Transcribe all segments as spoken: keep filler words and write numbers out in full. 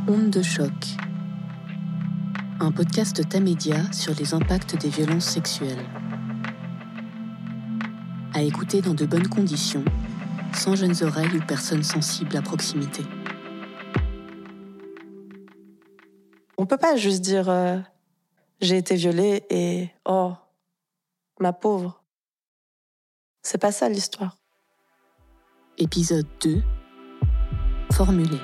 Onde de choc. Un podcast de Tamedia sur les impacts des violences sexuelles. À écouter dans de bonnes conditions, sans jeunes oreilles ou personnes sensibles à proximité. On peut pas juste dire euh, j'ai été violée et oh, ma pauvre. C'est pas ça l'histoire. Épisode deux. Formulé.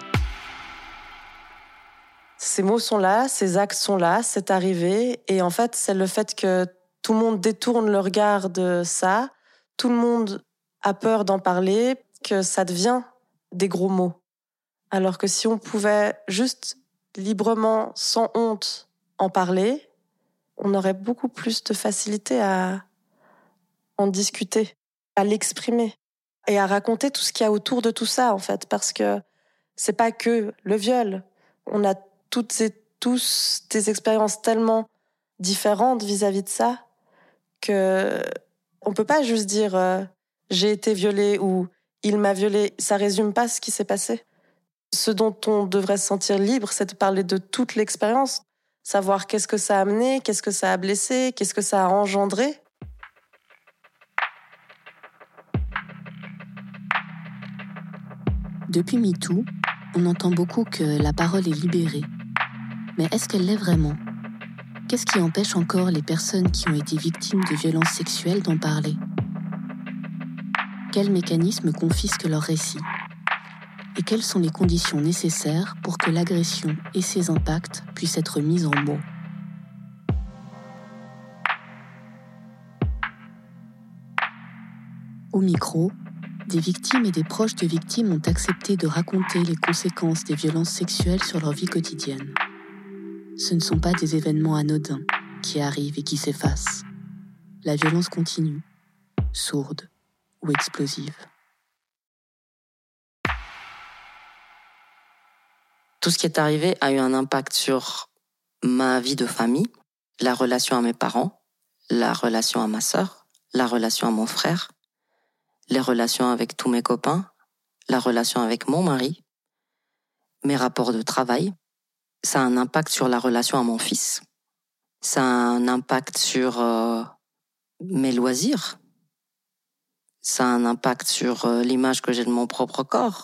Ces mots sont là, ces actes sont là, c'est arrivé. Et en fait, c'est le fait que tout le monde détourne le regard de ça, tout le monde a peur d'en parler, que ça devient des gros mots. Alors que si on pouvait juste librement, sans honte, en parler, on aurait beaucoup plus de facilité à en discuter, à l'exprimer et à raconter tout ce qu'il y a autour de tout ça, en fait, parce que c'est pas que le viol. On a toutes et tous des expériences tellement différentes vis-à-vis de ça que on peut pas juste dire euh, j'ai été violée ou il m'a violée. Ça résume pas ce qui s'est passé. Ce dont on devrait se sentir libre, c'est de parler de toute l'expérience, savoir qu'est-ce que ça a amené, qu'est-ce que ça a blessé, qu'est-ce que ça a engendré. Depuis MeToo, on entend beaucoup que la parole est libérée. Mais est-ce qu'elle l'est vraiment ? Qu'est-ce qui empêche encore les personnes qui ont été victimes de violences sexuelles d'en parler ? Quels mécanismes confisquent leur récit ? Et quelles sont les conditions nécessaires pour que l'agression et ses impacts puissent être mis en mots ? Au micro, des victimes et des proches de victimes ont accepté de raconter les conséquences des violences sexuelles sur leur vie quotidienne. Ce ne sont pas des événements anodins qui arrivent et qui s'effacent. La violence continue, sourde ou explosive. Tout ce qui est arrivé a eu un impact sur ma vie de famille, la relation à mes parents, la relation à ma sœur, la relation à mon frère, les relations avec tous mes copains, la relation avec mon mari, mes rapports de travail. Ça a un impact sur la relation à mon fils. Ça a un impact sur euh, mes loisirs. Ça a un impact sur euh, l'image que j'ai de mon propre corps.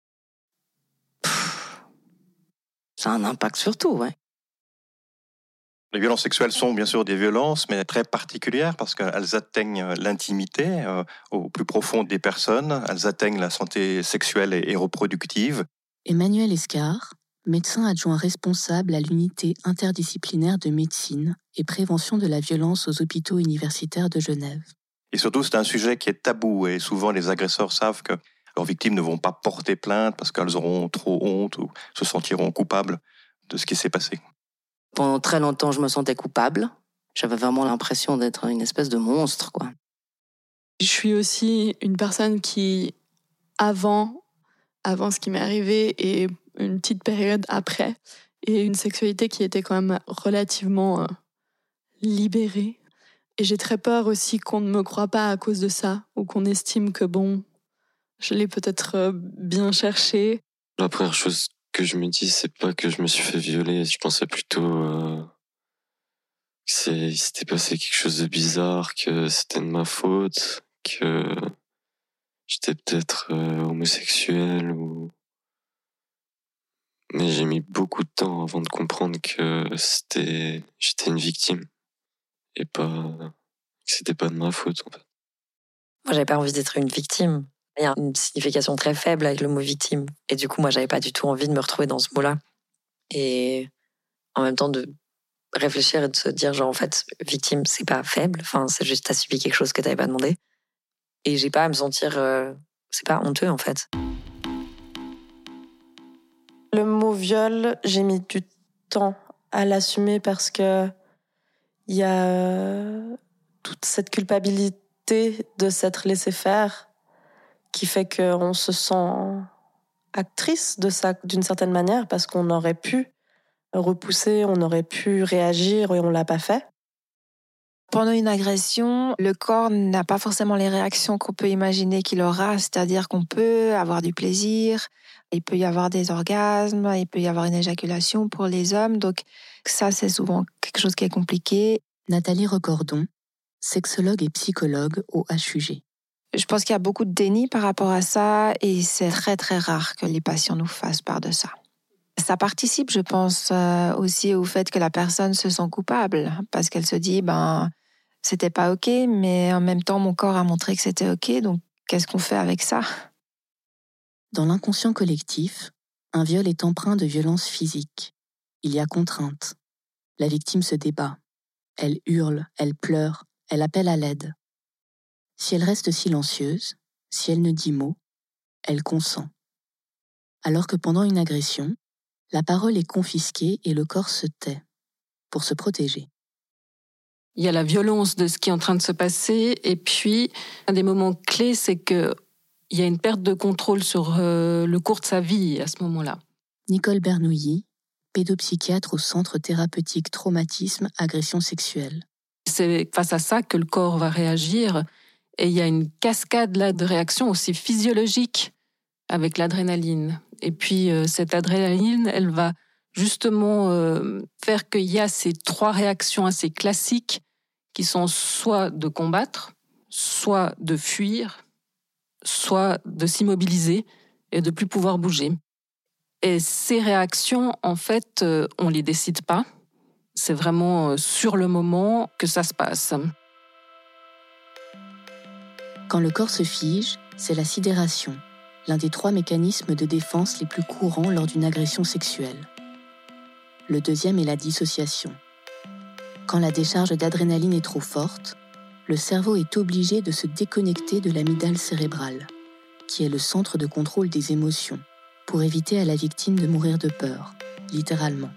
Pff, ça a un impact sur tout, ouais. Les violences sexuelles sont bien sûr des violences, mais très particulières parce qu'elles atteignent l'intimité euh, au plus profond des personnes. Elles atteignent la santé sexuelle et, et reproductive. Emmanuel Escar, médecin adjoint responsable à l'unité interdisciplinaire de médecine et prévention de la violence aux hôpitaux universitaires de Genève. Et surtout, c'est un sujet qui est tabou et souvent les agresseurs savent que leurs victimes ne vont pas porter plainte parce qu'elles auront trop honte ou se sentiront coupables de ce qui s'est passé. Pendant très longtemps, je me sentais coupable. J'avais vraiment l'impression d'être une espèce de monstre, quoi. Je suis aussi une personne qui, avant, avant ce qui m'est arrivé et une petite période après, et une sexualité qui était quand même relativement euh, libérée. Et j'ai très peur aussi qu'on ne me croie pas à cause de ça, ou qu'on estime que bon, je l'ai peut-être euh, bien cherché. La première chose que je me dis, c'est pas que je me suis fait violer. Je pensais plutôt euh, que c'est, il s'était passé quelque chose de bizarre, que c'était de ma faute, que j'étais peut-être euh, homosexuel ou. Mais j'ai mis beaucoup de temps avant de comprendre que c'était, j'étais une victime et pas que c'était pas de ma faute en fait. Moi, j'avais pas envie d'être une victime. Il y a une signification très faible avec le mot victime. Et du coup, moi, j'avais pas du tout envie de me retrouver dans ce mot-là. Et en même temps, de réfléchir et de se dire, genre, en fait, victime, c'est pas faible. Enfin, c'est juste, t'as subi quelque chose que t'avais pas demandé. Et j'ai pas à me sentir, euh, c'est pas honteux, en fait. Le mot viol, j'ai mis du temps à l'assumer parce que il y a toute cette culpabilité de s'être laissé faire qui fait qu'on se sent actrice de ça d'une certaine manière parce qu'on aurait pu repousser, on aurait pu réagir et on l'a pas fait. Pendant une agression, le corps n'a pas forcément les réactions qu'on peut imaginer qu'il aura, c'est-à-dire qu'on peut avoir du plaisir, il peut y avoir des orgasmes, il peut y avoir une éjaculation pour les hommes, donc ça c'est souvent quelque chose qui est compliqué. Nathalie Recordon, sexologue et psychologue au H U G. Je pense qu'il y a beaucoup de déni par rapport à ça et c'est très très rare que les patients nous fassent part de ça. Ça participe, je pense, aussi au fait que la personne se sent coupable parce qu'elle se dit, ben, c'était pas OK, mais en même temps, mon corps a montré que c'était OK, donc qu'est-ce qu'on fait avec ça ? Dans l'inconscient collectif, un viol est empreint de violence physique. Il y a contrainte. La victime se débat. Elle hurle, elle pleure, elle appelle à l'aide. Si elle reste silencieuse, si elle ne dit mot, elle consent. Alors que pendant une agression, la parole est confisquée et le corps se tait, pour se protéger. Il y a la violence de ce qui est en train de se passer, et puis un des moments clés, c'est qu'il y a une perte de contrôle sur euh, le cours de sa vie à ce moment-là. Nicole Bernouilly, pédopsychiatre au Centre thérapeutique traumatisme agression sexuelle. C'est face à ça que le corps va réagir, et il y a une cascade là de réactions aussi physiologiques avec l'adrénaline. Et puis euh, cette adrénaline, elle va justement euh, faire qu'il y a ces trois réactions assez classiques qui sont soit de combattre, soit de fuir, soit de s'immobiliser et de plus pouvoir bouger. Et ces réactions, en fait, euh, on les décide pas. C'est vraiment euh, sur le moment que ça se passe. Quand le corps se fige, c'est la sidération, l'un des trois mécanismes de défense les plus courants lors d'une agression sexuelle. Le deuxième est la dissociation. Quand la décharge d'adrénaline est trop forte, le cerveau est obligé de se déconnecter de l'amygdale cérébrale, qui est le centre de contrôle des émotions, pour éviter à la victime de mourir de peur, littéralement.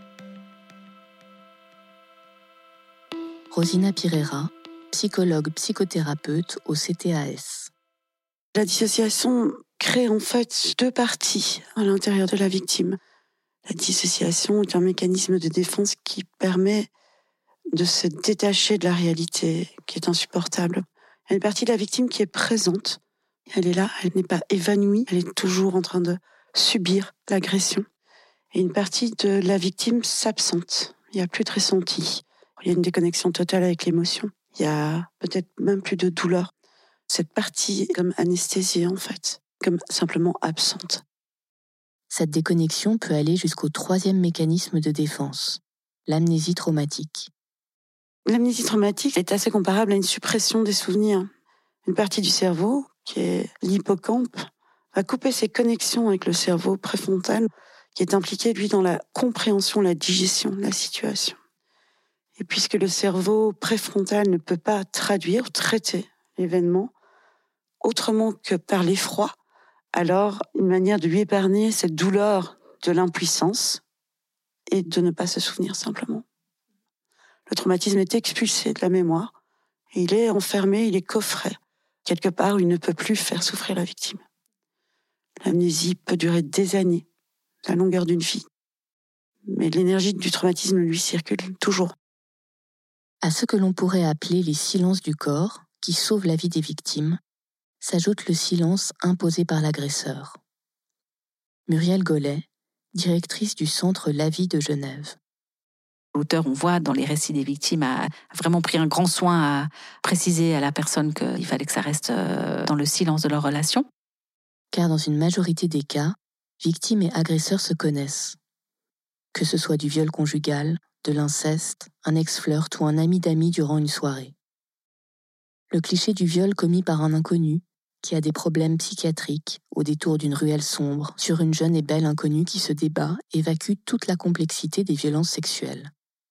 Rosina Pireira, psychologue psychothérapeute au C T A S. La dissociation crée en fait deux parties à l'intérieur de la victime. La dissociation est un mécanisme de défense qui permet de se détacher de la réalité qui est insupportable. Il y a une partie de la victime qui est présente. Elle est là, elle n'est pas évanouie, elle est toujours en train de subir l'agression. Et une partie de la victime s'absente. Il n'y a plus de ressenti. Il y a une déconnexion totale avec l'émotion. Il y a peut-être même plus de douleur. Cette partie est comme anesthésiée en fait, comme simplement absente. Cette déconnexion peut aller jusqu'au troisième mécanisme de défense, l'amnésie traumatique. L'amnésie traumatique est assez comparable à une suppression des souvenirs. Une partie du cerveau, qui est l'hippocampe, va couper ses connexions avec le cerveau préfrontal, qui est impliqué, lui, dans la compréhension, la digestion de la situation. Et puisque le cerveau préfrontal ne peut pas traduire, traiter l'événement autrement que par l'effroi, alors une manière de lui épargner cette douleur de l'impuissance est de ne pas se souvenir simplement. Le traumatisme est expulsé de la mémoire, et il est enfermé, il est coffré, quelque part où il ne peut plus faire souffrir la victime. L'amnésie peut durer des années, la longueur d'une vie, mais l'énergie du traumatisme, lui, circule toujours. À ce que l'on pourrait appeler les silences du corps, qui sauvent la vie des victimes, s'ajoute le silence imposé par l'agresseur. Muriel Gollet, directrice du centre La Vie de Genève. L'auteur, on voit dans les récits des victimes, a vraiment pris un grand soin à préciser à la personne qu'il fallait que ça reste dans le silence de leur relation. Car dans une majorité des cas, victimes et agresseurs se connaissent. Que ce soit du viol conjugal, de l'inceste, un ex-flirt ou un ami d'amis durant une soirée. Le cliché du viol commis par un inconnu, qui a des problèmes psychiatriques, au détour d'une ruelle sombre, sur une jeune et belle inconnue qui se débat, évacue toute la complexité des violences sexuelles.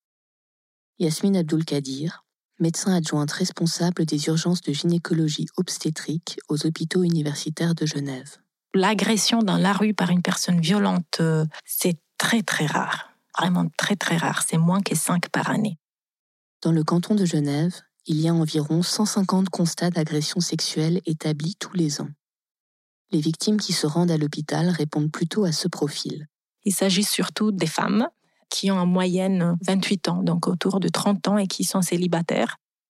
Yasmine Abdul-Kadir, médecin adjointe responsable des urgences de gynécologie obstétrique aux hôpitaux universitaires de Genève. L'agression dans la rue par une personne violente, euh, c'est très très rare. Vraiment très très rare. C'est moins que cinq par année. Dans le canton de Genève, il y a environ cent cinquante constats d'agression sexuelle établis tous les ans. Les victimes qui se rendent à l'hôpital répondent plutôt à ce profil. Il s'agit surtout des femmes qui ont en moyenne vingt-huit ans, donc autour de trente ans et qui sont célibataires.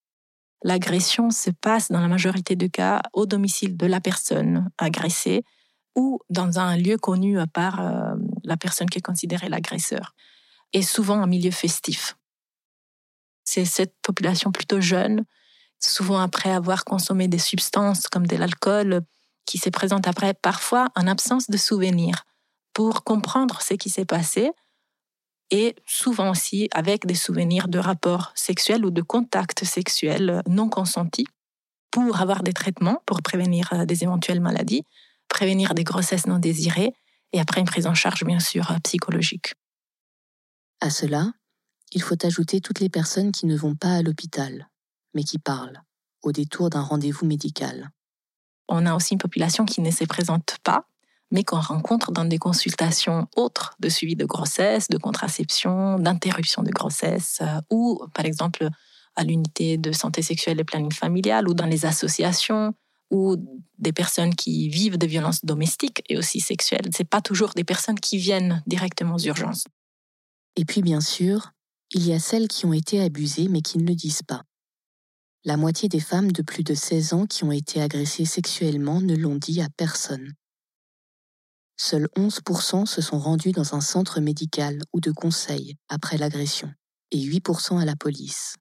l'agression se passe dans la majorité des cas au domicile de la personne agressée ou dans un lieu connu par euh, la personne qui est considérée l'agresseur, et souvent en milieu festif. C'est cette population plutôt jeune, souvent après avoir consommé des substances comme de l'alcool, qui se présente après parfois en absence de souvenirs pour comprendre ce qui s'est passé, et souvent aussi avec des souvenirs de rapports sexuels ou de contacts sexuels non consentis, pour avoir des traitements pour prévenir des éventuelles maladies, prévenir des grossesses non désirées, et après une prise en charge bien sûr psychologique. À cela, il faut ajouter toutes les personnes qui ne vont pas à l'hôpital, mais qui parlent, au détour d'un rendez-vous médical. On a aussi une population qui ne se présente pas, mais qu'on rencontre dans des consultations autres de suivi de grossesse, de contraception, d'interruption de grossesse, euh, ou par exemple à l'unité de santé sexuelle et planning familial, ou dans les associations, ou des personnes qui vivent des violences domestiques et aussi sexuelles. Ce n'est pas toujours des personnes qui viennent directement aux urgences. Et puis bien sûr, il y a celles qui ont été abusées mais qui ne le disent pas. La moitié des femmes de plus de seize ans qui ont été agressées sexuellement ne l'ont dit à personne. Seuls onze pour cent se sont rendus dans un centre médical ou de conseil après l'agression, et huit pour cent à la police.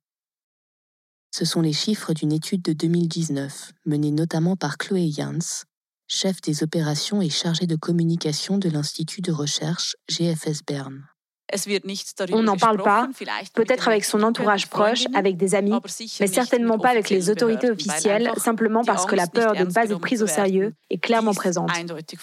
Ce sont les chiffres d'une étude de deux mille dix-neuf, menée notamment par Chloé Jans, chef des opérations et chargée de communication de l'Institut de recherche G F S Bern. On n'en parle pas, peut-être avec son entourage proche, avec des amis, mais certainement pas avec les autorités officielles, simplement parce que la peur de ne pas être prise au sérieux est clairement présente.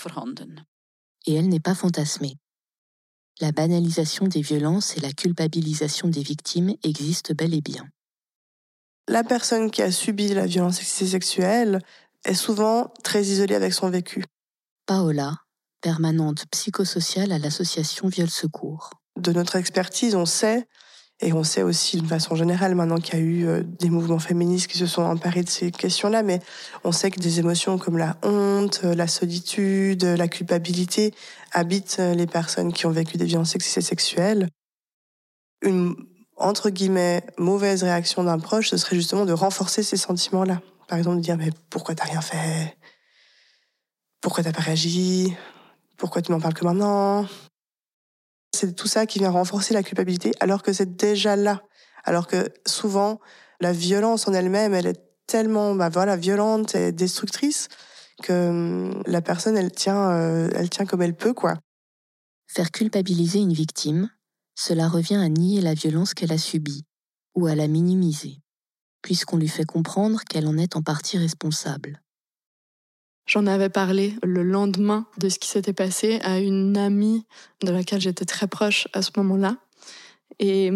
Et elle n'est pas fantasmée. La banalisation des violences et la culpabilisation des victimes existent bel et bien. La personne qui a subi la violence sexuelle est souvent très isolée avec son vécu. Paola, permanente psychosociale à l'association Viol Secours. De notre expertise, on sait, et on sait aussi d'une façon générale maintenant qu'il y a eu des mouvements féministes qui se sont emparés de ces questions-là, mais on sait que des émotions comme la honte, la solitude, la culpabilité habitent les personnes qui ont vécu des violences sexuelles. Une, entre guillemets, mauvaise réaction d'un proche, ce serait justement de renforcer ces sentiments-là. Par exemple, de dire « mais pourquoi t'as rien fait ? Pourquoi t'as pas réagi ? Pourquoi tu m'en parles que maintenant ?» C'est tout ça qui vient renforcer la culpabilité, alors que c'est déjà là. Alors que souvent, la violence en elle-même, elle est tellement bah voilà, violente et destructrice que la personne, elle tient, euh, elle tient comme elle peut, quoi. Faire culpabiliser une victime, cela revient à nier la violence qu'elle a subie, ou à la minimiser, puisqu'on lui fait comprendre qu'elle en est en partie responsable. J'en avais parlé le lendemain de ce qui s'était passé à une amie de laquelle j'étais très proche à ce moment-là. Et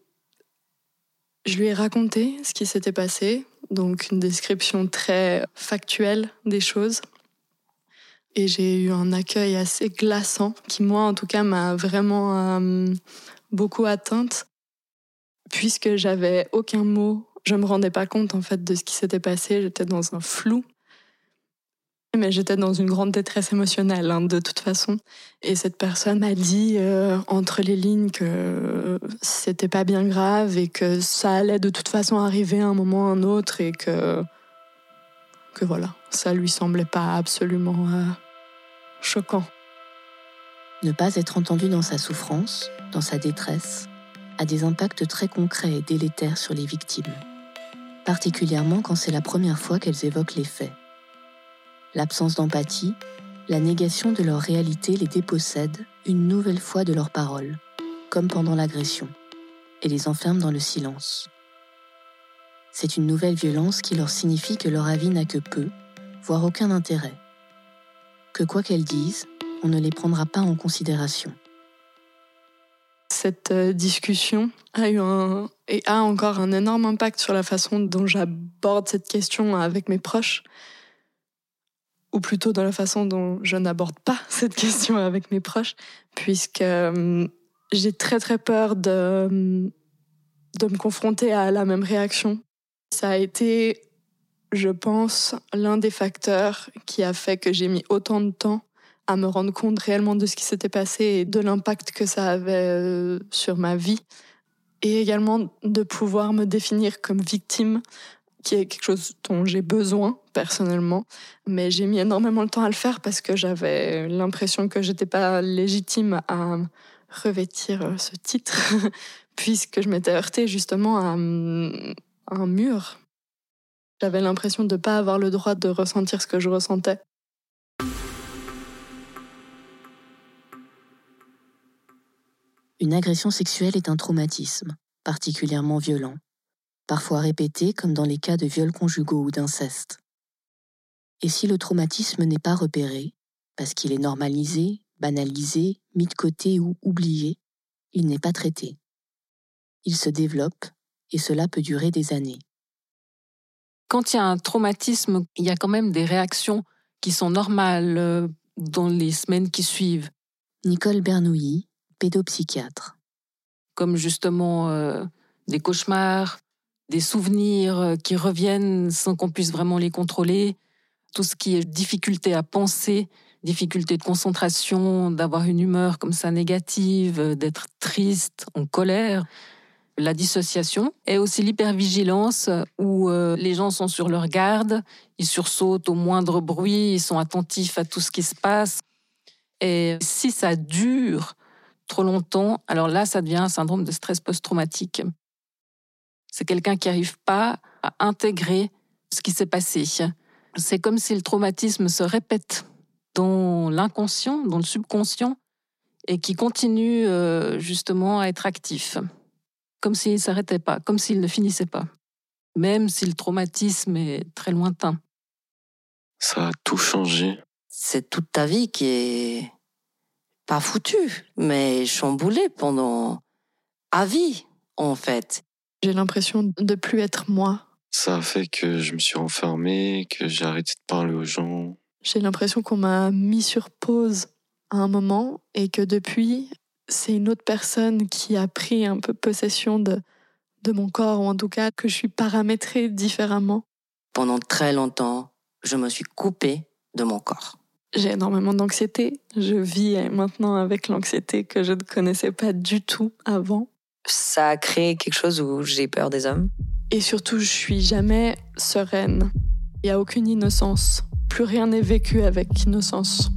je lui ai raconté ce qui s'était passé, donc une description très factuelle des choses. Et j'ai eu un accueil assez glaçant, qui moi en tout cas m'a vraiment euh, beaucoup atteinte, puisque j'avais aucun mot. Je me rendais pas compte en fait de ce qui s'était passé, j'étais dans un flou. Mais j'étais dans une grande détresse émotionnelle, hein, de toute façon. Et cette personne m'a dit, euh, entre les lignes, que c'était pas bien grave et que ça allait de toute façon arriver à un moment ou à un autre et que, que voilà, ça lui semblait pas absolument euh, choquant. Ne pas être entendu dans sa souffrance, dans sa détresse, a des impacts très concrets et délétères sur les victimes, particulièrement quand c'est la première fois qu'elles évoquent les faits. L'absence d'empathie, la négation de leur réalité les dépossède une nouvelle fois de leurs paroles, comme pendant l'agression, et les enferme dans le silence. C'est une nouvelle violence qui leur signifie que leur avis n'a que peu, voire aucun intérêt. Que quoi qu'elles disent, on ne les prendra pas en considération. Cette discussion a eu un, et a encore un énorme impact sur la façon dont j'aborde cette question avec mes proches, ou plutôt dans la façon dont je n'aborde pas cette question avec mes proches, puisque euh, j'ai très très peur de, de me confronter à la même réaction. Ça a été, je pense, l'un des facteurs qui a fait que j'ai mis autant de temps à me rendre compte réellement de ce qui s'était passé et de l'impact que ça avait euh, sur ma vie, et également de pouvoir me définir comme victime qui est quelque chose dont j'ai besoin personnellement, mais j'ai mis énormément de temps à le faire parce que j'avais l'impression que j'étais pas légitime à revêtir ce titre, puisque je m'étais heurtée justement à un mur. J'avais l'impression de ne pas avoir le droit de ressentir ce que je ressentais. Une agression sexuelle est un traumatisme, particulièrement violent, parfois répété comme dans les cas de viols conjugaux ou d'inceste. Et si le traumatisme n'est pas repéré, parce qu'il est normalisé, banalisé, mis de côté ou oublié, il n'est pas traité. Il se développe et cela peut durer des années. Quand il y a un traumatisme, il y a quand même des réactions qui sont normales dans les semaines qui suivent. Nicole Bernouilly, pédopsychiatre. Comme justement euh, des cauchemars, des souvenirs qui reviennent sans qu'on puisse vraiment les contrôler, tout ce qui est difficulté à penser, difficulté de concentration, d'avoir une humeur comme ça négative, d'être triste, en colère. La dissociation et aussi l'hypervigilance où euh, les gens sont sur leur garde, ils sursautent au moindre bruit, ils sont attentifs à tout ce qui se passe. Et si ça dure trop longtemps, alors là, ça devient un syndrome de stress post-traumatique. C'est quelqu'un qui n'arrive pas à intégrer ce qui s'est passé. C'est comme si le traumatisme se répète dans l'inconscient, dans le subconscient, et qui continue euh, justement à être actif. Comme s'il ne s'arrêtait pas, comme s'il ne finissait pas. Même si le traumatisme est très lointain. Ça a tout changé. C'est toute ta vie qui est pas foutue, mais chamboulée pendant à vie, en fait. J'ai l'impression de plus être moi. Ça a fait que je me suis enfermé, que j'ai arrêté de parler aux gens. J'ai l'impression qu'on m'a mis sur pause à un moment et que depuis, c'est une autre personne qui a pris un peu possession de, de mon corps, ou en tout cas que je suis paramétrée différemment. Pendant très longtemps, je me suis coupée de mon corps. J'ai énormément d'anxiété. Je vis maintenant avec l'anxiété que je ne connaissais pas du tout avant. Ça a créé quelque chose où j'ai peur des hommes. Et surtout, je suis jamais sereine. Il n'y a aucune innocence. Plus rien n'est vécu avec innocence.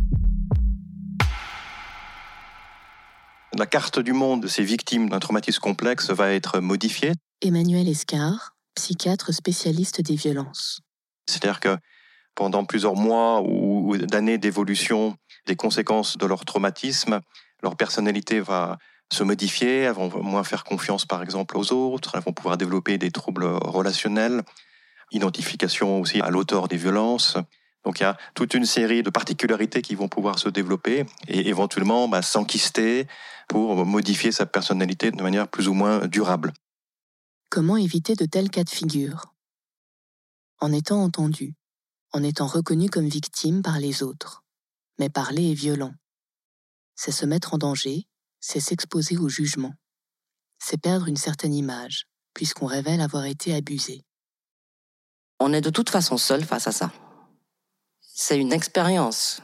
La carte du monde de ces victimes d'un traumatisme complexe va être modifiée. Emmanuel Escar, psychiatre spécialiste des violences. C'est-à-dire que pendant plusieurs mois ou d'années d'évolution des conséquences de leur traumatisme, leur personnalité va se modifier, elles vont moins faire confiance par exemple aux autres, elles vont pouvoir développer des troubles relationnels, identification aussi à l'auteur des violences. Donc il y a toute une série de particularités qui vont pouvoir se développer et éventuellement bah, s'enquister pour modifier sa personnalité de manière plus ou moins durable. Comment éviter de tels cas de figure ? En étant entendu, en étant reconnu comme victime par les autres. Mais parler est violent. C'est se mettre en danger, c'est s'exposer au jugement. C'est perdre une certaine image, puisqu'on révèle avoir été abusé. On est de toute façon seul face à ça. C'est une expérience.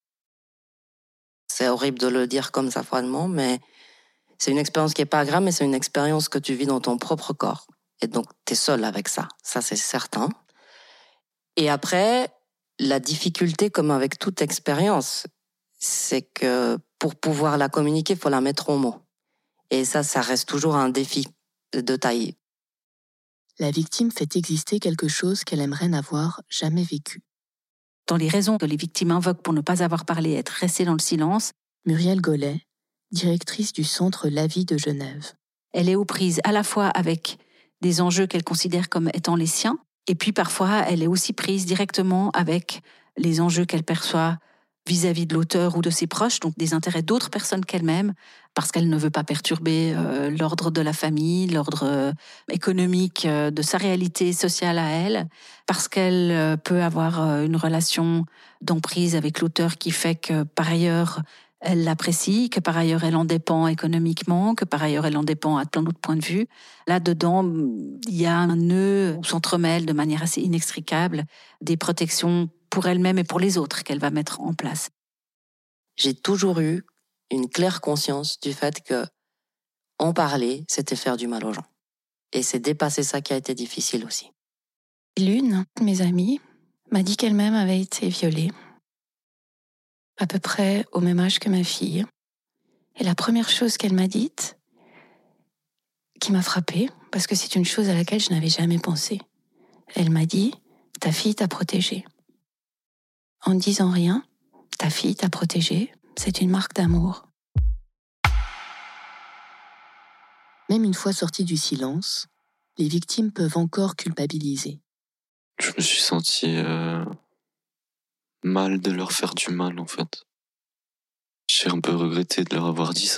C'est horrible de le dire comme ça froidement, mais c'est une expérience qui n'est pas agréable, mais c'est une expérience que tu vis dans ton propre corps. Et donc, tu es seul avec ça. Ça, c'est certain. Et après, la difficulté, comme avec toute expérience, c'est que pour pouvoir la communiquer, il faut la mettre en mots. Et ça, ça reste toujours un défi de taille. La victime fait exister quelque chose qu'elle aimerait n'avoir jamais vécu. Dans les raisons que les victimes invoquent pour ne pas avoir parlé et être restées dans le silence, Muriel Gollet, directrice du centre La Vie de Genève. Elle est aux prises à la fois avec des enjeux qu'elle considère comme étant les siens, et puis parfois elle est aussi prise directement avec les enjeux qu'elle perçoit vis-à-vis de l'auteur ou de ses proches, donc des intérêts d'autres personnes qu'elle-même, parce qu'elle ne veut pas perturber euh, l'ordre de la famille, l'ordre euh, économique euh, de sa réalité sociale à elle, parce qu'elle euh, peut avoir euh, une relation d'emprise avec l'auteur qui fait que par ailleurs elle l'apprécie, que par ailleurs elle en dépend économiquement, que par ailleurs elle en dépend à plein d'autres points de vue. Là-dedans, il y a un nœud où s'entremêlent de manière assez inextricable des protections pour elle-même et pour les autres qu'elle va mettre en place. J'ai toujours eu une claire conscience du fait que en parler, c'était faire du mal aux gens. Et c'est dépasser ça qui a été difficile aussi. L'une de mes amies m'a dit qu'elle-même avait été violée, à peu près au même âge que ma fille. Et la première chose qu'elle m'a dite, qui m'a frappée, parce que c'est une chose à laquelle je n'avais jamais pensé, elle m'a dit « ta fille t'a protégée ». En ne disant rien, ta fille t'a protégée, c'est une marque d'amour. Même une fois sorties du silence, les victimes peuvent encore culpabiliser. Je me suis senti euh, mal de leur faire du mal, en fait. J'ai un peu regretté de leur avoir dit ça.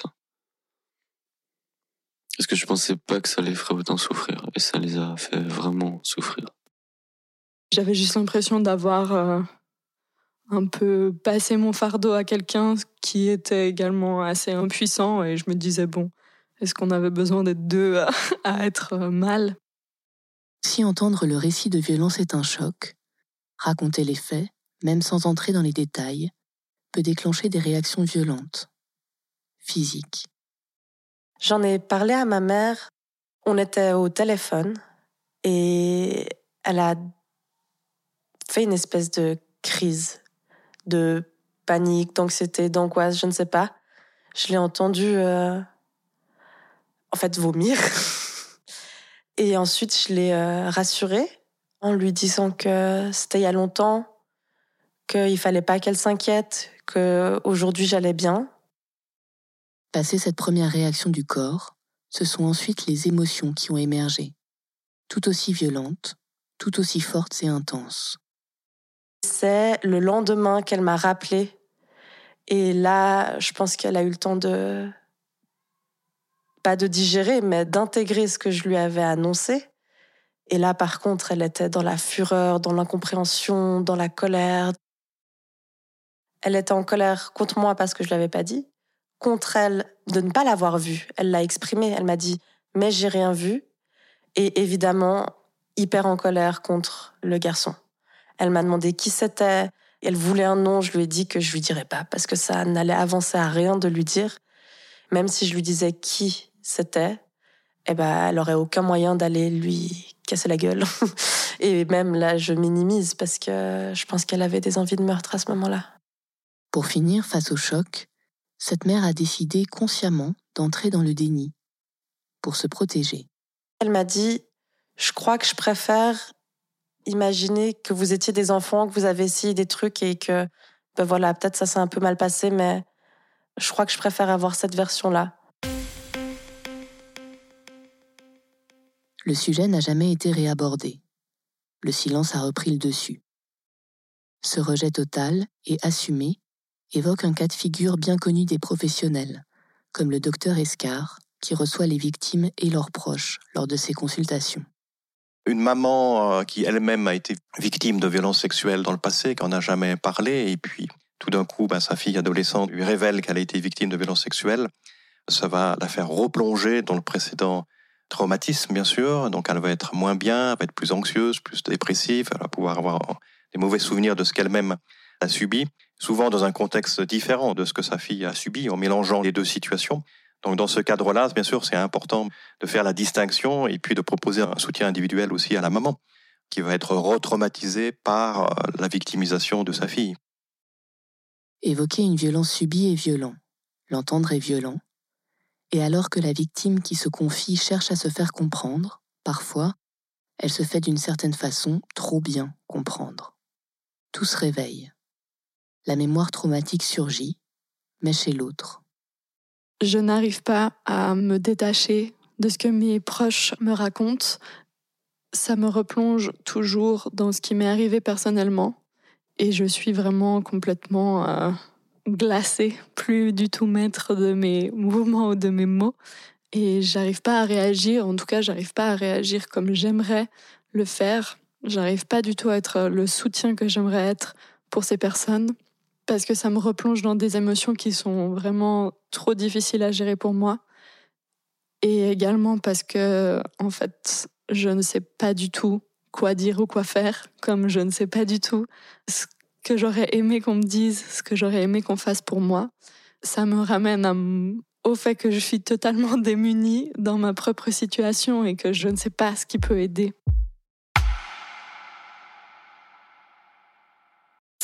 Parce que je pensais pas que ça les ferait autant souffrir. Et ça les a fait vraiment souffrir. J'avais juste l'impression d'avoir euh, un peu passé mon fardeau à quelqu'un qui était également assez impuissant. Et je me disais, bon, est-ce qu'on avait besoin d'être deux à, à être euh, mal ? Si entendre le récit de violence est un choc, raconter les faits, même sans entrer dans les détails, peut déclencher des réactions violentes, physiques. J'en ai parlé à ma mère. On était au téléphone et elle a fait une espèce de crise, de panique, d'anxiété, d'angoisse, je ne sais pas. Je l'ai entendue, euh, en fait, vomir. Et ensuite, je l'ai euh, rassurée en lui disant que c'était il y a longtemps, qu'il fallait pas qu'elle s'inquiète, qu'aujourd'hui j'allais bien. Passé cette première réaction du corps, ce sont ensuite les émotions qui ont émergé, tout aussi violentes, tout aussi fortes et intenses. C'est le lendemain qu'elle m'a rappelé. Et là, je pense qu'elle a eu le temps de... pas de digérer, mais d'intégrer ce que je lui avais annoncé. Et là, par contre, elle était dans la fureur, dans l'incompréhension, dans la colère. Elle était en colère contre moi parce que je ne l'avais pas dit, contre elle de ne pas l'avoir vu. Elle l'a exprimé, elle m'a dit « mais j'ai rien vu ». Et évidemment, hyper en colère contre le garçon. Elle m'a demandé qui c'était, elle voulait un nom, je lui ai dit que je lui dirais pas parce que ça n'allait avancer à rien de lui dire. Même si je lui disais qui c'était, eh ben, elle aurait aucun moyen d'aller lui casser la gueule. Et même là, je minimise parce que je pense qu'elle avait des envies de meurtre à ce moment-là. Pour finir, face au choc, cette mère a décidé consciemment d'entrer dans le déni pour se protéger. Elle m'a dit « Je crois que je préfère imaginer que vous étiez des enfants, que vous avez essayé des trucs et que, ben voilà, peut-être ça s'est un peu mal passé, mais je crois que je préfère avoir cette version-là. » Le sujet n'a jamais été réabordé. Le silence a repris le dessus. Ce rejet total et assumé évoque un cas de figure bien connu des professionnels, comme le docteur Escar, qui reçoit les victimes et leurs proches lors de ses consultations. Une maman qui elle-même a été victime de violences sexuelles dans le passé, qui n'en a jamais parlé, et puis tout d'un coup, ben, sa fille adolescente lui révèle qu'elle a été victime de violences sexuelles. Ça va la faire replonger dans le précédent traumatisme, bien sûr. Donc elle va être moins bien, elle va être plus anxieuse, plus dépressive, elle va pouvoir avoir des mauvais souvenirs de ce qu'elle-même a subi, souvent dans un contexte différent de ce que sa fille a subi, en mélangeant les deux situations. Donc dans ce cadre-là, bien sûr, c'est important de faire la distinction et puis de proposer un soutien individuel aussi à la maman, qui va être retraumatisée par la victimisation de sa fille. Évoquer une violence subie est violent, l'entendre est violent, et alors que la victime qui se confie cherche à se faire comprendre, parfois, elle se fait d'une certaine façon trop bien comprendre. Tout se réveille. La mémoire traumatique surgit, mais chez l'autre. Je n'arrive pas à me détacher de ce que mes proches me racontent. Ça me replonge toujours dans ce qui m'est arrivé personnellement. Et je suis vraiment complètement euh, glacée, plus du tout maître de mes mouvements ou de mes mots. Et j'arrive pas à réagir, en tout cas, j'arrive pas à réagir comme j'aimerais le faire. J'arrive pas du tout à être le soutien que j'aimerais être pour ces personnes. Parce que ça me replonge dans des émotions qui sont vraiment trop difficiles à gérer pour moi. Et également parce que, en fait, je ne sais pas du tout quoi dire ou quoi faire, comme je ne sais pas du tout ce que j'aurais aimé qu'on me dise, ce que j'aurais aimé qu'on fasse pour moi. Ça me ramène à, au fait que je suis totalement démunie dans ma propre situation et que je ne sais pas ce qui peut aider.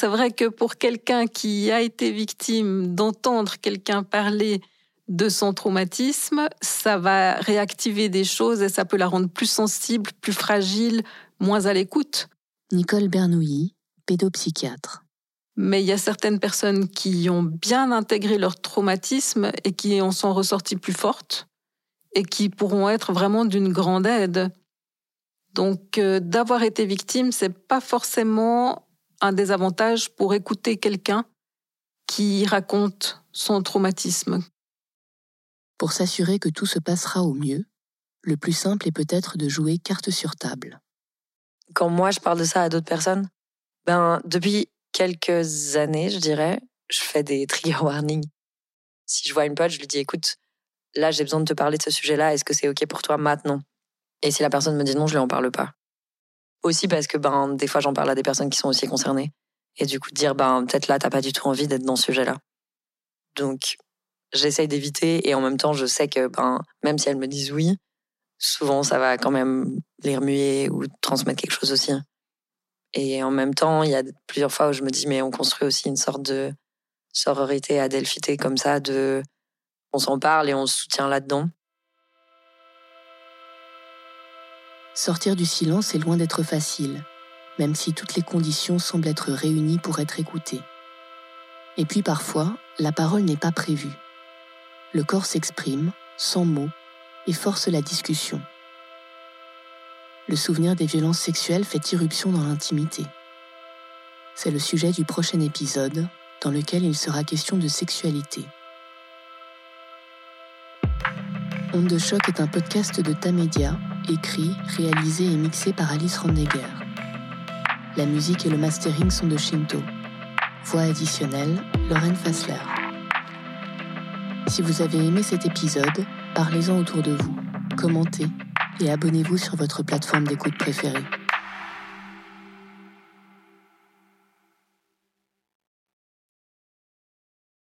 c'est vrai que pour quelqu'un qui a été victime, d'entendre quelqu'un parler de son traumatisme, ça va réactiver des choses et ça peut la rendre plus sensible, plus fragile, moins à l'écoute. Nicole Bernouilly, pédopsychiatre. Mais il y a certaines personnes qui ont bien intégré leur traumatisme et qui en sont ressorties plus fortes et qui pourront être vraiment d'une grande aide. Donc, euh, d'avoir été victime, c'est pas forcément un désavantage pour écouter quelqu'un qui raconte son traumatisme. Pour s'assurer que tout se passera au mieux, le plus simple est peut-être de jouer carte sur table. Quand moi je parle de ça à d'autres personnes, ben depuis quelques années, je dirais, je fais des trigger warnings. Si je vois une pote, je lui dis écoute, là j'ai besoin de te parler de ce sujet-là, est-ce que c'est ok pour toi maintenant? Et si la personne me dit non, je lui en parle pas. Aussi parce que ben des fois j'en parle à des personnes qui sont aussi concernées et du coup de dire ben peut-être là t'as pas du tout envie d'être dans ce sujet-là. Donc j'essaye d'éviter et en même temps je sais que ben même si elles me disent oui, souvent ça va quand même les remuer ou transmettre quelque chose aussi. Et en même temps, il y a plusieurs fois où je me dis mais on construit aussi une sorte de sororité adelphité comme ça, de on s'en parle et on se soutient là-dedans. Sortir du silence est loin d'être facile, même si toutes les conditions semblent être réunies pour être écoutées. Et puis parfois, la parole n'est pas prévue. Le corps s'exprime, sans mots, et force la discussion. Le souvenir des violences sexuelles fait irruption dans l'intimité. C'est le sujet du prochain épisode, dans lequel il sera question de sexualité. Onde de choc est un podcast de Tamedia, écrit, réalisé et mixé par Alice Randegger. La musique et le mastering sont de Shinto. Voix additionnelle, Lorraine Fassler. Si vous avez aimé cet épisode, parlez-en autour de vous, commentez et abonnez-vous sur votre plateforme d'écoute préférée.